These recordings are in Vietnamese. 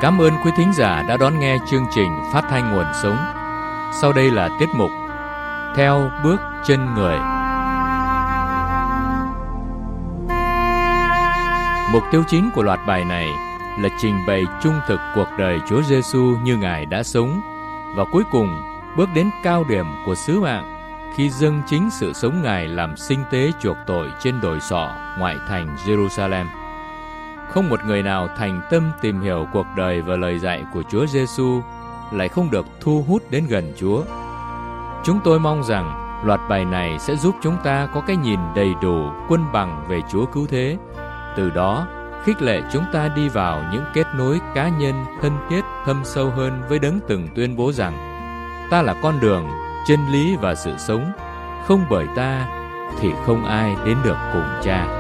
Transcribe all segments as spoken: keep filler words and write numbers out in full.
Cảm ơn quý thính giả đã đón nghe chương trình Phát thanh Nguồn Sống. Sau đây là tiết mục Theo bước chân người. Mục tiêu chính của loạt bài này là trình bày trung thực cuộc đời Chúa Giêsu như Ngài đã sống, và cuối cùng bước đến cao điểm của sứ mạng khi dâng chính sự sống Ngài làm sinh tế chuộc tội trên đồi sọ ngoại thành Jerusalem. Không một người nào thành tâm tìm hiểu cuộc đời và lời dạy của Chúa Giêsu lại không được thu hút đến gần Chúa. Chúng tôi mong rằng loạt bài này sẽ giúp chúng ta có cái nhìn đầy đủ, quân bằng về Chúa cứu thế. Từ đó, khích lệ chúng ta đi vào những kết nối cá nhân thân thiết thâm sâu hơn với Đấng từng tuyên bố rằng: ta là con đường, chân lý và sự sống, không bởi ta thì không ai đến được cùng Cha.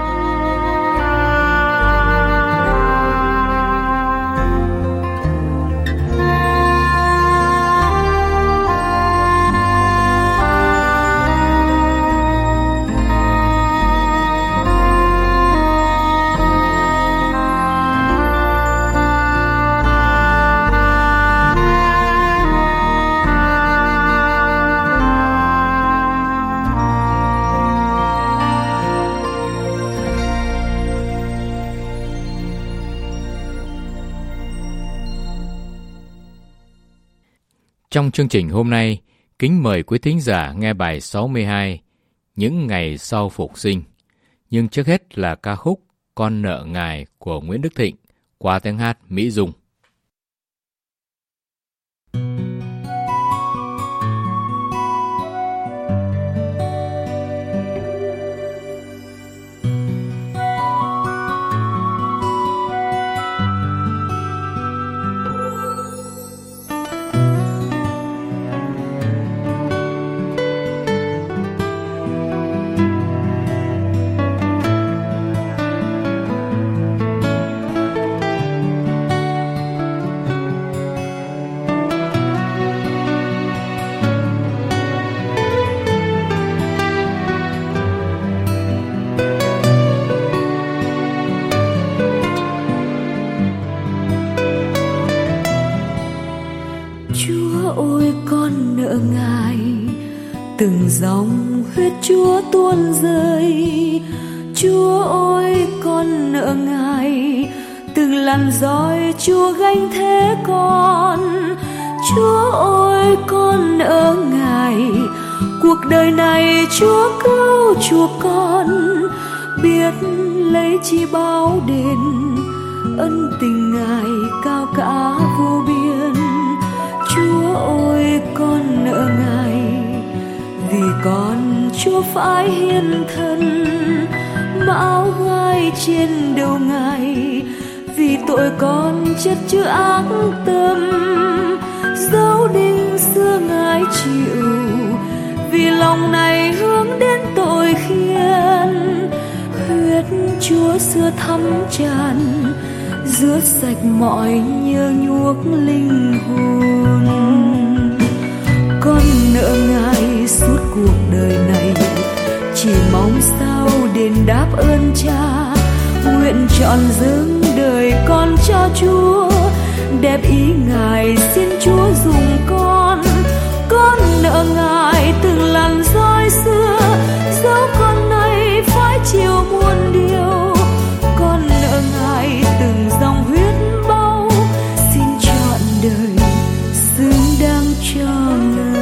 Trong chương trình hôm nay, kính mời quý thính giả nghe bài sáu mươi hai, Những ngày sau phục sinh. Nhưng trước hết là ca khúc Con nợ Ngài của Nguyễn Đức Thịnh qua tiếng hát Mỹ Dung. Từng dòng huyết Chúa tuôn rơi, Chúa ơi con nợ Ngài. Từng làn roi Chúa gánh thế con, Chúa ơi con nợ Ngài. Cuộc đời này Chúa cứu chuộc con, biết lấy chi báo đền. Ân tình Ngài cao cả vô biên, Chúa ơi con nợ Ngài. Vì con Chúa phải hiến thân, mão gai trên đầu Ngài. Vì tội con chất chứa ác tâm, dấu đinh xưa Ngài chịu. Vì lòng này hướng đến tội khiên, huyết Chúa xưa thấm tràn, rửa sạch mọi nhơ nhuốc linh hồn. Con nợ Ngài suốt cuộc đời này, chỉ mong sao đền đáp ơn Cha. Nguyện trọn dâng đời con cho Chúa, đẹp ý Ngài xin Chúa dùng con. Con nợ Ngài từng làn roi xưa, dẫu con nay phải chịu muôn điều. Con nợ Ngài từng dòng huyết bao, xin trọn đời xứng đáng cho Ngài.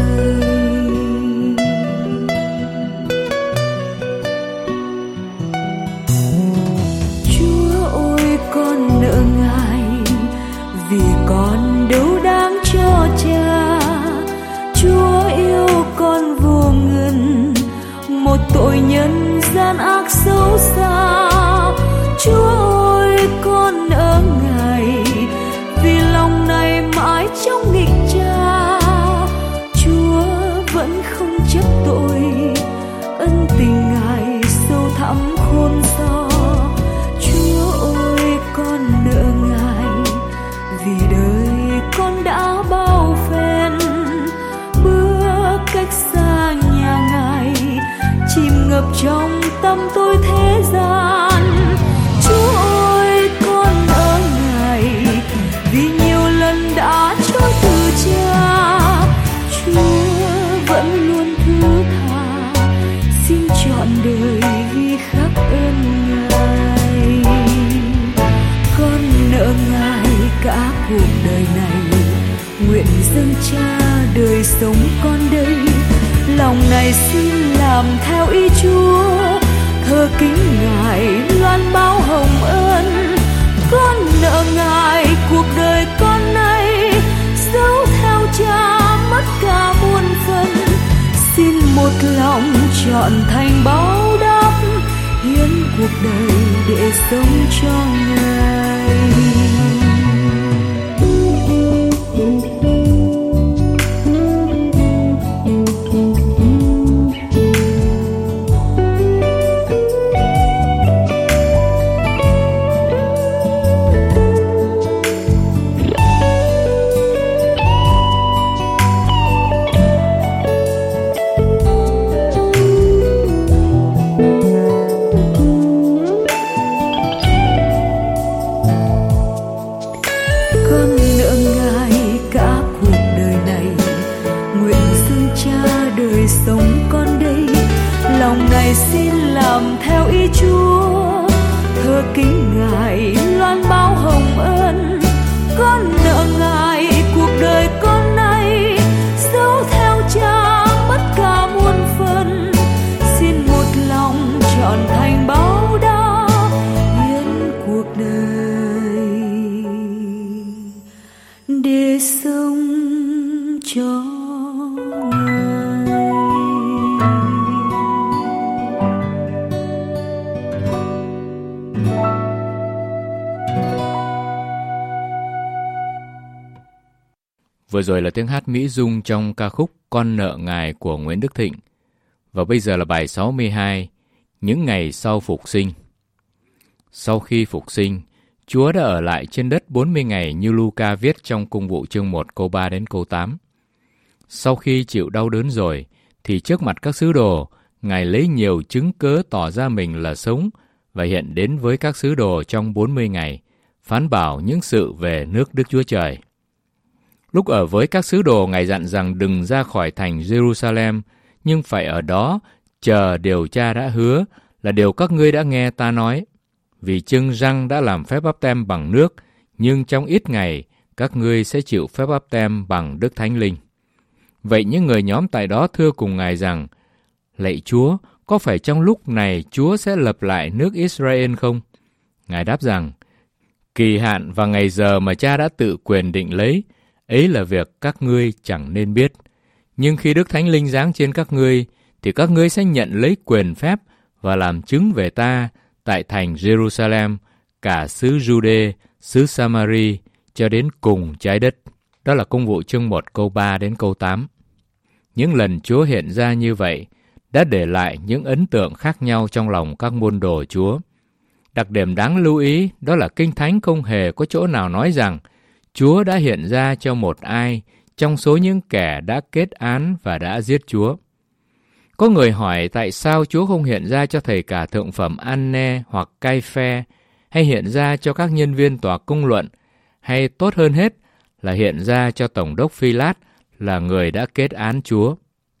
Chúa ơi con nợ Ngài, vì con đâu đáng cho Cha. Chúa yêu con vô ngần, một tội nhân gian ác xấu xa. Chúa ơi con nợ Ngài, vì lòng này mãi trong nghịch Cha. Chúa vẫn không chấp tội, ân tình Ngài sâu thẳm khôn so. Chúa ơi con nợ Ngài, vì đời con đã bao phen, bước cách xa nhà Ngài, chìm ngập trong tâm tôi thế gian. Chúa ơi con nợ Ngài, trọn thành báo đáp, hiến cuộc đời để sống cho Ngài. Xin làm theo ý Chúa, thờ kính Ngài loan báo hồng ân. Con nợ Ngài cuộc đời con nay, dấu theo Cha mất cả muôn phần. Xin một lòng trọn thành báo đáp, hiến cuộc đời để sống cho Vừa rồi là tiếng hát Mỹ Dung trong ca khúc Con nợ Ngài của Nguyễn Đức Thịnh. Và bây giờ là bài sáu mươi hai, Những ngày sau phục sinh. Sau khi phục sinh, Chúa đã ở lại trên đất bốn mươi ngày như Luca viết trong Cung vụ chương một câu ba đến câu tám. Sau khi chịu đau đớn rồi, thì trước mặt các sứ đồ, Ngài lấy nhiều chứng cớ tỏ ra mình là sống và hiện đến với các sứ đồ trong bốn mươi ngày, phán bảo những sự về nước Đức Chúa Trời. Lúc ở với các sứ đồ, Ngài dặn rằng đừng ra khỏi thành Jerusalem, nhưng phải ở đó chờ điều Cha đã hứa, là điều các ngươi đã nghe ta nói. Vì chưng răng đã làm phép báp têm bằng nước, nhưng trong ít ngày các ngươi sẽ chịu phép báp têm bằng Đức Thánh Linh. Vậy những người nhóm tại đó thưa cùng Ngài rằng, lạy Chúa, có phải trong lúc này Chúa sẽ lập lại nước Israel không? Ngài đáp rằng, kỳ hạn và ngày giờ mà Cha đã tự quyền định lấy, ấy là việc các ngươi chẳng nên biết. Nhưng khi Đức Thánh Linh giáng trên các ngươi, thì các ngươi sẽ nhận lấy quyền phép và làm chứng về ta tại thành Jerusalem, cả xứ Giu-đê, xứ Sa-ma-ri, cho đến cùng trái đất. Đó là Công vụ chương một câu ba đến câu tám. Những lần Chúa hiện ra như vậy đã để lại những ấn tượng khác nhau trong lòng các môn đồ Chúa. Đặc điểm đáng lưu ý đó là Kinh Thánh không hề có chỗ nào nói rằng Chúa đã hiện ra cho một ai trong số những kẻ đã kết án và đã giết Chúa. Có người hỏi tại sao Chúa không hiện ra cho thầy cả thượng phẩm An-ne hoặc Cai-phe, hay hiện ra cho các nhân viên tòa công luận, hay tốt hơn hết là hiện ra cho Tổng đốc Phi-lát là người đã kết án Chúa.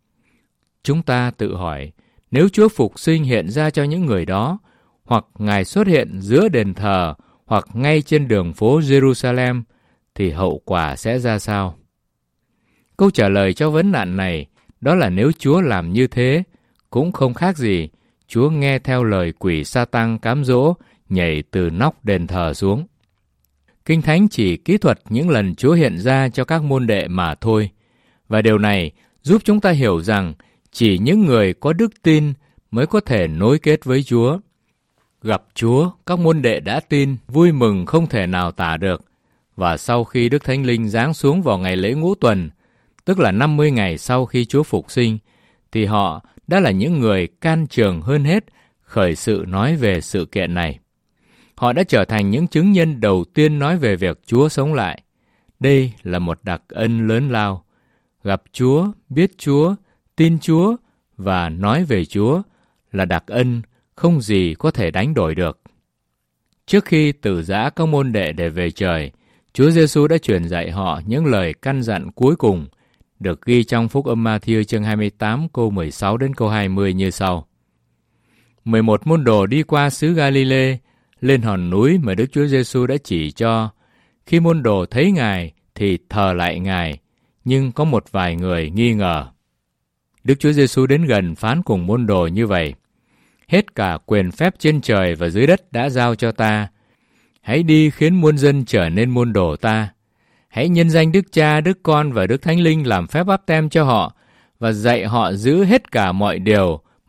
Chúng ta tự hỏi, nếu Chúa phục sinh hiện ra cho những người đó, hoặc Ngài xuất hiện giữa đền thờ, hoặc ngay trên đường phố Jerusalem, thì hậu quả sẽ ra sao? Câu trả lời cho vấn nạn này đó là nếu Chúa làm như thế, cũng không khác gì Chúa nghe theo lời quỷ Sa-tăng cám dỗ nhảy từ nóc đền thờ xuống. Kinh Thánh chỉ kỹ thuật những lần Chúa hiện ra cho các môn đệ mà thôi, và điều này giúp chúng ta hiểu rằng chỉ những người có đức tin mới có thể nối kết với Chúa. Gặp Chúa, các môn đệ đã tin, vui mừng không thể nào tả được. Và sau khi Đức Thánh Linh giáng xuống vào ngày lễ ngũ tuần, tức là năm mươi ngày sau khi Chúa phục sinh, thì họ đã là những người can trường hơn hết khởi sự nói về sự kiện này. Họ đã trở thành những chứng nhân đầu tiên nói về việc Chúa sống lại. Đây là một đặc ân lớn lao. Gặp Chúa, biết Chúa, tin Chúa và nói về Chúa là đặc ân không gì có thể đánh đổi được. Trước khi từ giã các môn đệ để về trời, Chúa Giêsu đã truyền dạy họ những lời căn dặn cuối cùng, được ghi trong Phúc âm Ma-thi-ơ chương hai mươi tám câu mười sáu đến câu hai mươi như sau. mười một môn đồ đi qua xứ Ga-li-lê, lên hòn núi mà Đức Chúa Giêsu đã chỉ cho. Khi môn đồ thấy Ngài thì thờ lại Ngài, nhưng có một vài người nghi ngờ. Đức Chúa Giêsu đến gần phán cùng môn đồ như vậy: hết cả quyền phép trên trời và dưới đất đã giao cho ta. Hãy đi khiến muôn dân trở nên môn đồ ta. Hãy nhân danh Đức Cha, Đức Con và Đức Thánh Linh làm phép báp têm cho họ và dạy họ giữ hết cả mọi điều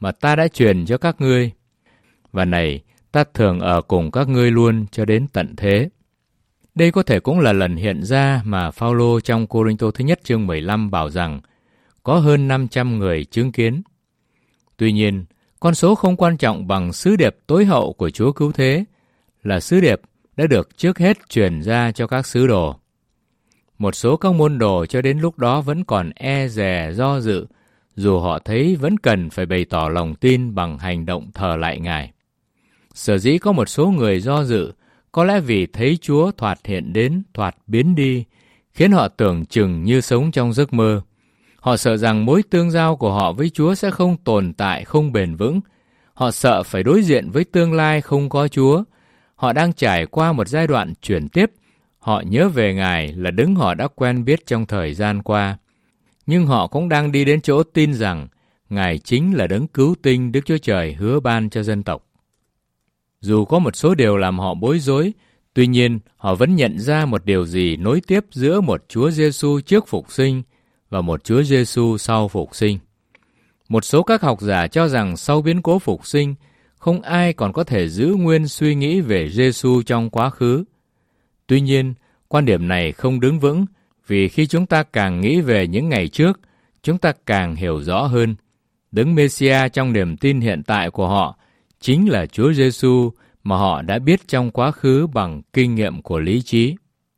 mà ta đã truyền cho các ngươi. Và này, ta thường ở cùng các ngươi luôn cho đến tận thế. Đây có thể cũng là lần hiện ra mà Phao-lô trong Cô-rinh-tô thứ nhất chương mười lăm bảo rằng có hơn năm trăm người chứng kiến. Tuy nhiên, con số không quan trọng bằng sứ điệp tối hậu của Chúa Cứu Thế là sứ điệp đã được trước hết truyền ra cho các sứ đồ. Một số các môn đồ cho đến lúc đó vẫn còn e dè do dự, dù họ thấy vẫn cần phải bày tỏ lòng tin bằng hành động thờ lại Ngài. Sở dĩ có một số người do dự, có lẽ vì thấy Chúa thoạt hiện đến, thoạt biến đi, khiến họ tưởng chừng như sống trong giấc mơ. Họ sợ rằng mối tương giao của họ với Chúa sẽ không tồn tại, không bền vững. Họ sợ phải đối diện với tương lai không có Chúa. Họ đang trải qua một giai đoạn chuyển tiếp. Họ nhớ về Ngài là đấng họ đã quen biết trong thời gian qua. Nhưng họ cũng đang đi đến chỗ tin rằng Ngài chính là đấng cứu tinh Đức Chúa Trời hứa ban cho dân tộc. Dù có một số điều làm họ bối rối, tuy nhiên họ vẫn nhận ra một điều gì nối tiếp giữa một Chúa Giêsu trước phục sinh và một Chúa Giêsu sau phục sinh. Một số các học giả cho rằng sau biến cố phục sinh, không ai còn có thể giữ nguyên suy nghĩ về Giêsu trong quá khứ. Tuy nhiên, quan điểm này không đứng vững, vì khi chúng ta càng nghĩ về những ngày trước, chúng ta càng hiểu rõ hơn. Đấng Mê-si-a trong niềm tin hiện tại của họ chính là Chúa Giêsu mà họ đã biết trong quá khứ bằng kinh nghiệm của lý trí.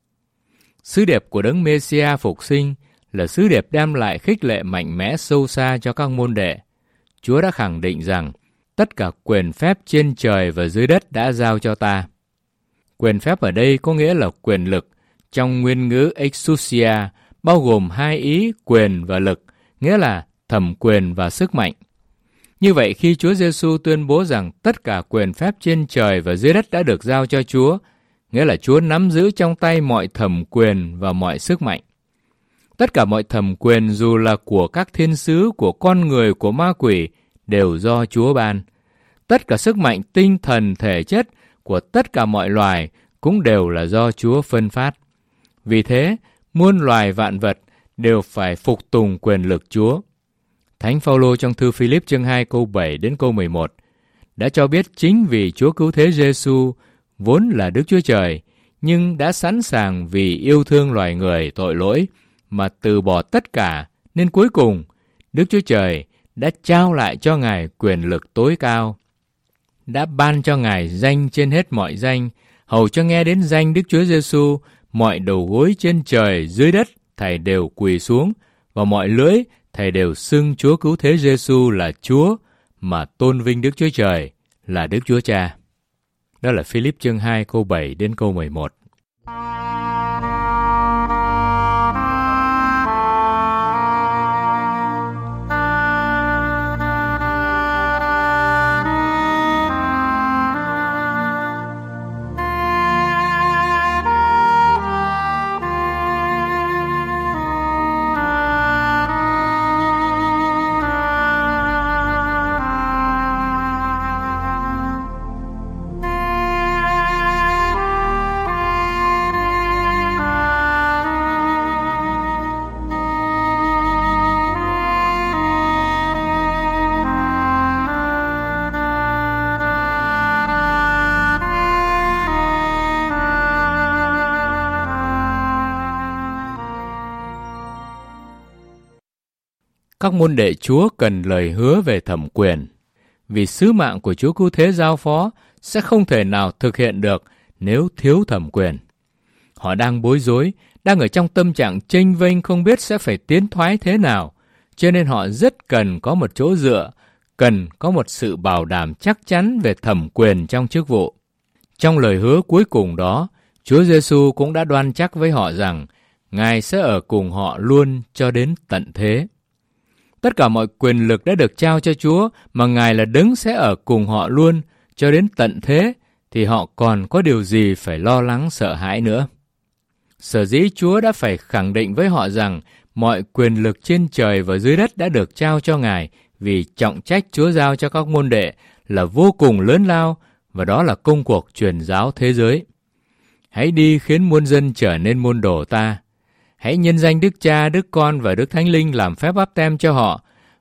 Sứ điệp của đấng Mê-si-a phục sinh là sứ điệp đem lại khích lệ mạnh mẽ sâu xa cho các môn đệ. Chúa đã khẳng định rằng tất cả quyền phép trên trời và dưới đất đã giao cho ta. Quyền phép ở đây có nghĩa là quyền lực. Trong nguyên ngữ exousia bao gồm hai ý quyền và lực, nghĩa là thẩm quyền và sức mạnh. Như vậy, khi Chúa Giêsu tuyên bố rằng tất cả quyền phép trên trời và dưới đất đã được giao cho Chúa, nghĩa là Chúa nắm giữ trong tay mọi thẩm quyền và mọi sức mạnh. Tất cả mọi thẩm quyền, dù là của các thiên sứ, của con người, của ma quỷ, đều do Chúa ban. Tất cả sức mạnh tinh thần thể chất của tất cả mọi loài cũng đều là do Chúa phân phát. Vì thế, muôn loài vạn vật đều phải phục tùng quyền lực Chúa. Thánh Phao-lô trong thư Phi-líp chương hai câu bảy đến câu mười một đã cho biết chính vì Chúa Cứu Thế Giêsu vốn là Đức Chúa Trời, nhưng đã sẵn sàng vì yêu thương loài người tội lỗi mà từ bỏ tất cả, nên cuối cùng Đức Chúa Trời đã trao lại cho Ngài quyền lực tối cao, đã ban cho Ngài danh trên hết mọi danh, hầu cho nghe đến danh Đức Chúa Giêsu, mọi đầu gối trên trời dưới đất thảy đều quỳ xuống, và mọi lưỡi thầy đều xưng Chúa Cứu Thế Giêsu là Chúa, mà tôn vinh Đức Chúa Trời là Đức Chúa Cha. Đó là Phi-líp chương hai câu bảy đến câu mười một. Các môn đệ Chúa cần lời hứa về thẩm quyền, vì sứ mạng của Chúa Cứu Thế giao phó sẽ không thể nào thực hiện được nếu thiếu thẩm quyền. Họ đang bối rối, đang ở trong tâm trạng chênh vênh không biết sẽ phải tiến thoái thế nào, cho nên họ rất cần có một chỗ dựa, cần có một sự bảo đảm chắc chắn về thẩm quyền trong chức vụ. Trong lời hứa cuối cùng đó, Chúa Giêsu cũng đã đoan chắc với họ rằng Ngài sẽ ở cùng họ luôn cho đến tận thế. Tất cả mọi quyền lực đã được trao cho Chúa, mà Ngài là đấng sẽ ở cùng họ luôn cho đến tận thế, thì họ còn có điều gì phải lo lắng sợ hãi nữa. Sở dĩ Chúa đã phải khẳng định với họ rằng mọi quyền lực trên trời và dưới đất đã được trao cho Ngài, vì trọng trách Chúa giao cho các môn đệ là vô cùng lớn lao, và đó là công cuộc truyền giáo thế giới. Hãy đi khiến muôn dân trở nên môn đồ ta. Hãy nhân danh Đức Cha, Đức Con và Đức Thánh Linh làm phép báp têm cho họ,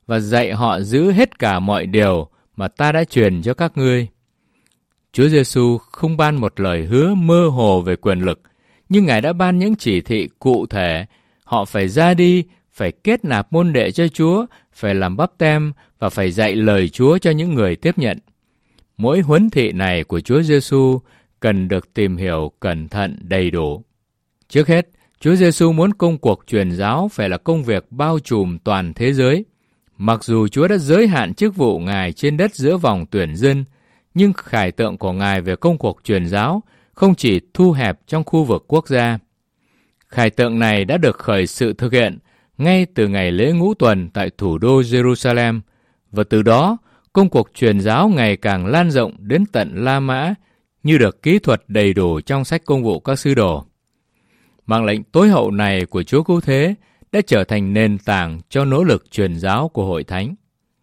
và dạy họ giữ hết cả mọi điều mà ta đã truyền cho các ngươi. Chúa Giêsu không ban một lời hứa mơ hồ về quyền lực, nhưng Ngài đã ban những chỉ thị cụ thể. Họ phải ra đi, phải kết nạp môn đệ cho Chúa, phải làm báp têm và phải dạy lời Chúa cho những người tiếp nhận. Mỗi huấn thị này của Chúa Giêsu cần được tìm hiểu cẩn thận đầy đủ. Trước hết, Chúa Giêsu muốn công cuộc truyền giáo phải là công việc bao trùm toàn thế giới. Mặc dù Chúa đã giới hạn chức vụ Ngài trên đất giữa vòng tuyển dân, nhưng khải tượng của Ngài về công cuộc truyền giáo không chỉ thu hẹp trong khu vực quốc gia. Khải tượng này đã được khởi sự thực hiện ngay từ ngày lễ ngũ tuần tại thủ đô Jerusalem, và từ đó công cuộc truyền giáo ngày càng lan rộng đến tận La Mã, như được kỹ thuật đầy đủ trong sách Công vụ các sứ đồ. Mạng lệnh tối hậu này của Chúa Cứu Thế đã trở thành nền tảng cho nỗ lực truyền giáo của Hội Thánh.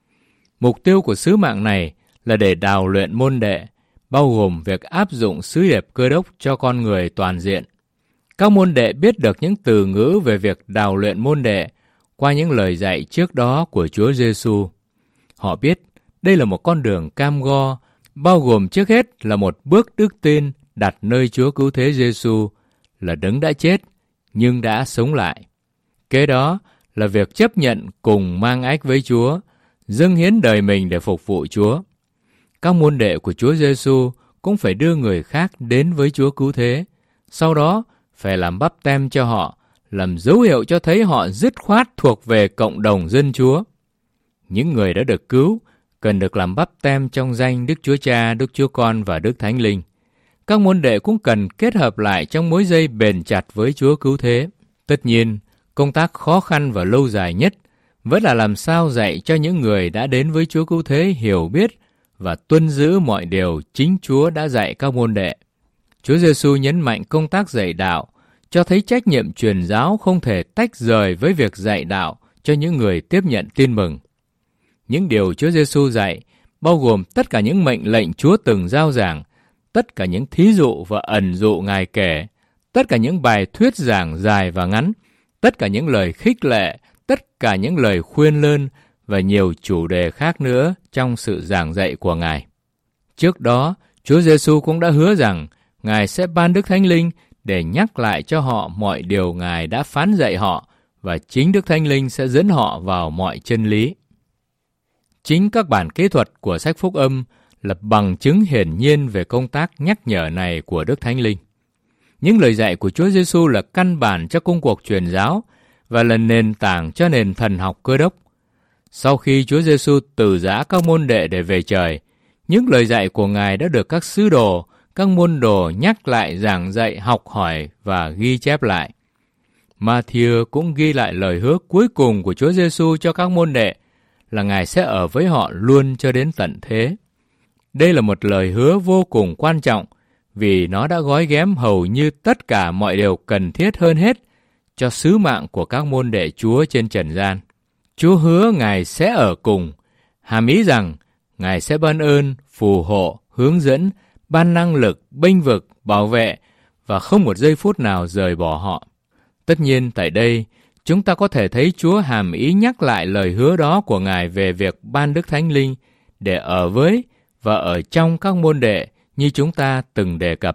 Mục tiêu của sứ mạng này là để đào luyện môn đệ, bao gồm việc áp dụng sứ điệp Cơ Đốc cho con người toàn diện. Các môn đệ biết được những từ ngữ về việc đào luyện môn đệ qua những lời dạy trước đó của Chúa Giêsu. Họ biết đây là một con đường cam go, bao gồm trước hết là một bước đức tin đặt nơi Chúa Cứu Thế Giêsu, là Đấng đã chết nhưng đã sống lại. Kế đó là việc chấp nhận cùng mang ách với Chúa, dâng hiến đời mình để phục vụ Chúa. Các môn đệ của Chúa Giêsu cũng phải đưa người khác đến với Chúa Cứu Thế, sau đó phải làm báp têm cho họ, làm dấu hiệu cho thấy họ dứt khoát thuộc về cộng đồng dân Chúa. Những người đã được cứu cần được làm báp têm trong danh Đức Chúa Cha, Đức Chúa Con và Đức Thánh Linh. Các môn đệ cũng cần kết hợp lại trong mối dây bền chặt với Chúa Cứu Thế. Tất nhiên, công tác khó khăn và lâu dài nhất vẫn là làm sao dạy cho những người đã đến với Chúa Cứu Thế hiểu biết và tuân giữ mọi điều chính Chúa đã dạy các môn đệ. Chúa Giêsu nhấn mạnh công tác dạy đạo, cho thấy trách nhiệm truyền giáo không thể tách rời với việc dạy đạo cho những người tiếp nhận tin mừng. Những điều Chúa Giêsu dạy bao gồm tất cả những mệnh lệnh Chúa từng giao giảng, tất cả những thí dụ và ẩn dụ Ngài kể, tất cả những bài thuyết giảng dài và ngắn, tất cả những lời khích lệ, tất cả những lời khuyên lơn và nhiều chủ đề khác nữa trong sự giảng dạy của Ngài. Trước đó, Chúa Giêsu cũng đã hứa rằng Ngài sẽ ban Đức Thánh Linh để nhắc lại cho họ mọi điều Ngài đã phán dạy họ, và chính Đức Thánh Linh sẽ dẫn họ vào mọi chân lý. Chính các bản kỹ thuật của sách Phúc Âm là bằng chứng hiển nhiên về công tác nhắc nhở này của Đức Thánh Linh. Những lời dạy của Chúa Giêsu là căn bản cho công cuộc truyền giáo và là nền tảng cho nền thần học Cơ Đốc. Sau khi Chúa Giêsu từ giã các môn đệ để về trời, những lời dạy của Ngài đã được các sứ đồ, các môn đồ nhắc lại, giảng dạy, học hỏi và ghi chép lại. Ma-thi-ơ cũng ghi lại lời hứa cuối cùng của Chúa Giêsu cho các môn đệ là Ngài sẽ ở với họ luôn cho đến tận thế. Đây là một lời hứa vô cùng quan trọng vì nó đã gói ghém hầu như tất cả mọi điều cần thiết hơn hết cho sứ mạng của các môn đệ Chúa trên trần gian. Chúa hứa Ngài sẽ ở cùng, hàm ý rằng Ngài sẽ ban ơn, phù hộ, hướng dẫn, ban năng lực, bênh vực, bảo vệ và không một giây phút nào rời bỏ họ. Tất nhiên tại đây, chúng ta có thể thấy Chúa hàm ý nhắc lại lời hứa đó của Ngài về việc ban Đức Thánh Linh để ở với và ở trong các môn đệ như chúng ta từng đề cập.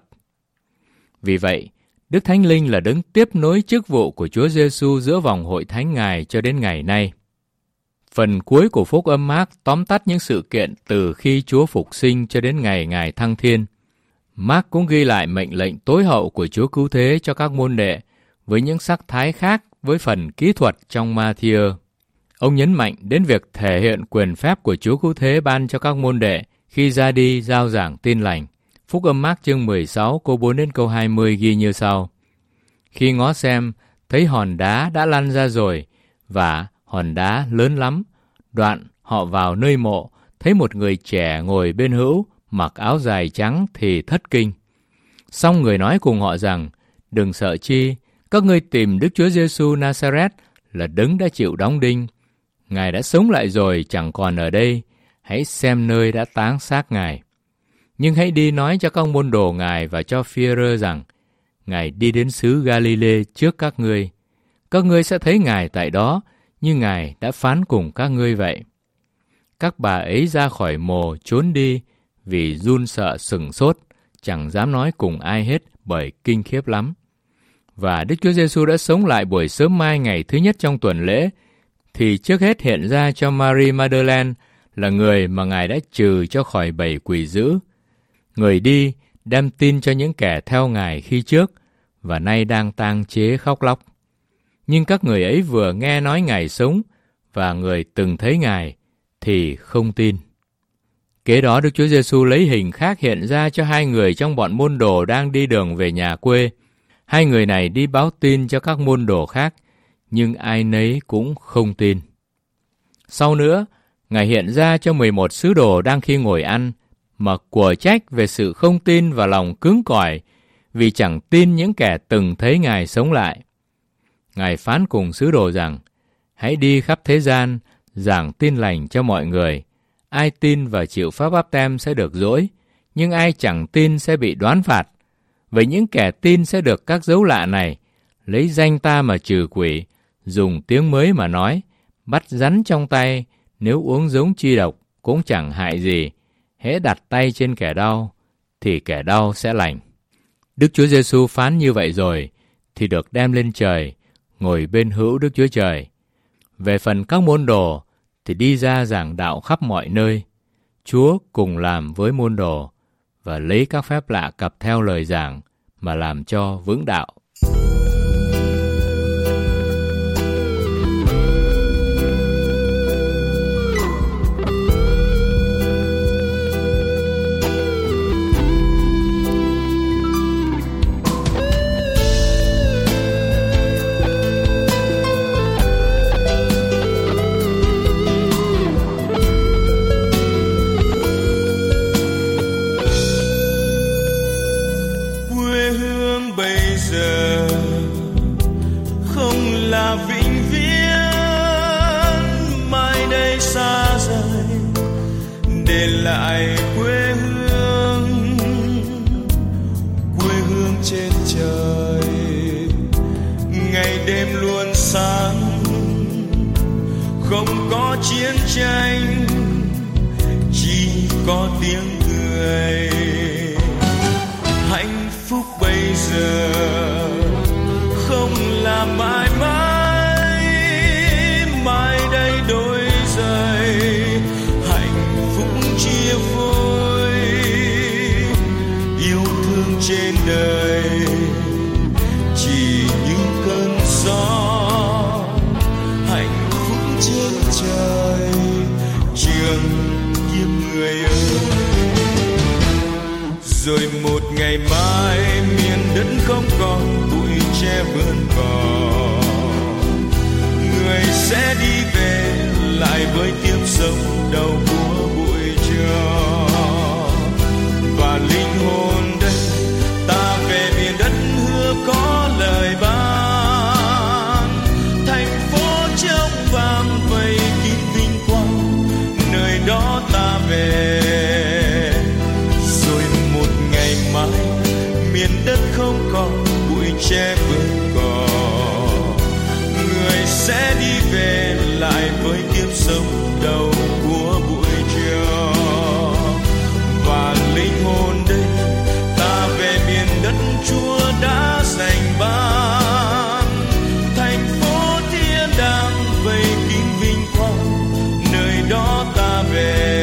Vì vậy, Đức Thánh Linh là đấng tiếp nối chức vụ của Chúa Giêsu giữa vòng hội thánh Ngài cho đến ngày nay. Phần cuối của Phúc Âm Mác tóm tắt những sự kiện từ khi Chúa phục sinh cho đến ngày Ngài thăng thiên. Mác cũng ghi lại mệnh lệnh tối hậu của Chúa Cứu Thế cho các môn đệ với những sắc thái khác với phần kỹ thuật trong Ma-thi-ơ. Ông nhấn mạnh đến việc thể hiện quyền phép của Chúa Cứu Thế ban cho các môn đệ khi ra đi rao giảng tin lành. Phúc Âm Mác chương mười sáu câu bốn đến câu hai mươi ghi như sau: Khi ngó xem, thấy hòn đá đã lăn ra rồi, và hòn đá lớn lắm. Đoạn họ vào nơi mộ, thấy một người trẻ ngồi bên hữu, mặc áo dài trắng thì thất kinh. Xong người nói cùng họ rằng: Đừng sợ chi, các ngươi tìm Đức Chúa Giêsu Nazareth là đấng đã chịu đóng đinh. Ngài đã sống lại rồi, chẳng còn ở đây. Hãy xem nơi đã táng xác Ngài. Nhưng hãy đi nói cho các môn đồ Ngài và cho Phi-e-rơ rằng Ngài đi đến xứ Ga-li-lê trước các ngươi. Các ngươi sẽ thấy Ngài tại đó, như Ngài đã phán cùng các ngươi vậy. Các bà ấy ra khỏi mồ trốn đi vì run sợ sửng sốt, chẳng dám nói cùng ai hết bởi kinh khiếp lắm. Và Đức Chúa Giêsu đã sống lại buổi sớm mai ngày thứ nhất trong tuần lễ, thì trước hết hiện ra cho Mary Magdalene là người mà Ngài đã trừ cho khỏi bầy quỷ dữ. Người đi đem tin cho những kẻ theo Ngài khi trước, và nay đang tang chế khóc lóc. Nhưng các người ấy vừa nghe nói Ngài sống, và người từng thấy Ngài, thì không tin. Kế đó Đức Chúa Giêsu lấy hình khác hiện ra cho hai người trong bọn môn đồ đang đi đường về nhà quê. Hai người này đi báo tin cho các môn đồ khác, nhưng ai nấy cũng không tin. Sau nữa, Ngài hiện ra cho mười một sứ đồ đang khi ngồi ăn, mà của trách về sự không tin và lòng cứng cỏi, vì chẳng tin những kẻ từng thấy Ngài sống lại. Ngài phán cùng sứ đồ rằng, hãy đi khắp thế gian, giảng tin lành cho mọi người. Ai tin và chịu phép báp têm sẽ được dỗi, nhưng ai chẳng tin sẽ bị đoán phạt. Vậy những kẻ tin sẽ được các dấu lạ này: lấy danh ta mà trừ quỷ, dùng tiếng mới mà nói, bắt rắn trong tay, nếu uống giống chi độc cũng chẳng hại gì. Hễ đặt tay trên kẻ đau, thì kẻ đau sẽ lành. Đức Chúa Giêsu phán như vậy rồi, thì được đem lên trời, ngồi bên hữu Đức Chúa Trời. Về phần các môn đồ, thì đi ra giảng đạo khắp mọi nơi. Chúa cùng làm với môn đồ, và lấy các phép lạ cặp theo lời giảng, mà làm cho vững đạo. Lại quê hương, quê hương trên trời, ngày đêm luôn sáng, không có chiến tranh, chỉ có tiếng cười. Hạnh phúc bây giờ không là mãi mãi, mai đây đổi rời. Chia phôi yêu thương trên đời, chỉ những cơn gió. Hạnh phúc trên trời, trường kiếp người ơi. Rồi một ngày mai miền đất không còn bụi tre vườn cỏ, người sẽ đi về lại với kiếp sống đầu của bụi. Và linh hồn đây ta về miền đất hứa có lời ban, thành phố trong vàng vây kín vinh quang, nơi đó ta về. Rồi một ngày mai miền đất không còn bụi tre vườn cỏ, người sẽ đi về lại với kiếp sống đầu của bụi chiều. Và linh hồn đây ta về miền đất Chúa đã dành ban, thành phố thiên đàng vây kín vinh quang, nơi đó ta về.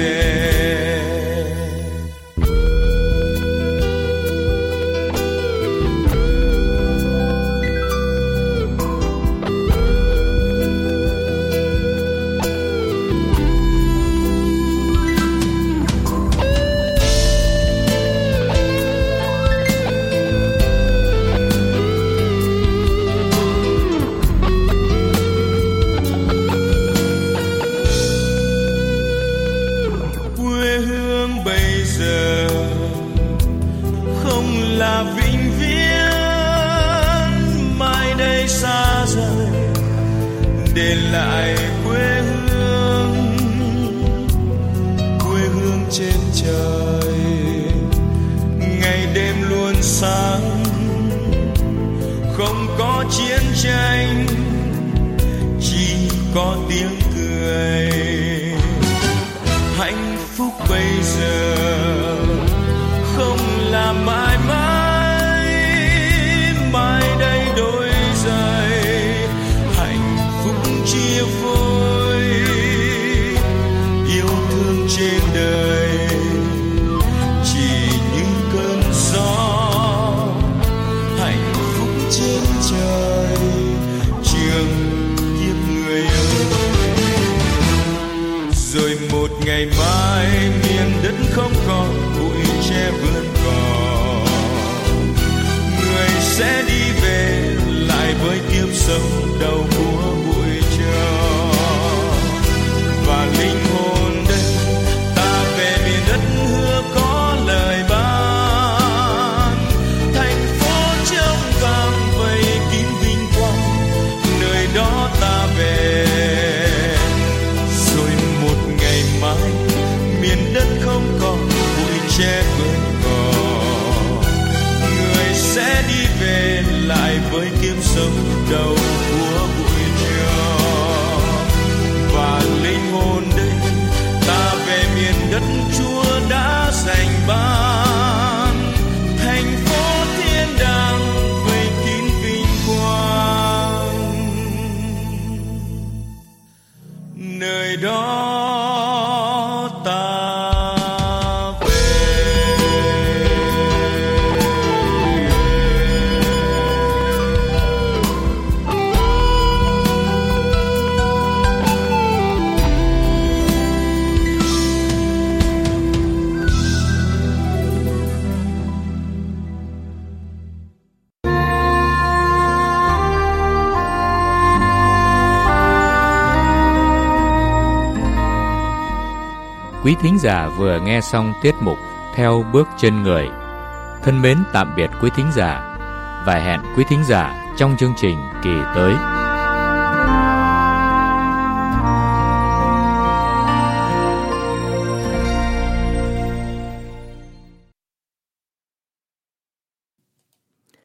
Để lại quê hương, quê hương trên trời, ngày đêm luôn sáng, không có chiến tranh, chỉ có tiếng cười. Hạnh phúc bây giờ không là mãi mãi, mai đây đổi rời. Hạnh phúc chia phôi, yêu thương trên đời chỉ như cơn gió. Hạnh phúc trên trời trường kiếp người ơi. Rồi một ngày mai miền đất không còn bụi tre vươn cỏ, người sẽ đi về lại với kiếp sống đầu của bụi trò. Và linh hồn đây ta về miền đất hứa có lời ban. Thành phố trong vàng vây kín vinh quang, nơi đó ta về. Rồi một ngày mai miền đất không còn bụi tre vươn cỏ, người sẽ đi về lại với kiếp sống đầu của bụi trò. Và linh hồn đây ta về miền đất Chúa đã dành ban. Thành phố thiên đàng vây kín vinh quang, nơi đó ta Quý thính giả vừa nghe xong tiết mục Theo bước chân người. Thân mến tạm biệt quý thính giả và hẹn quý thính giả trong chương trình kỳ tới.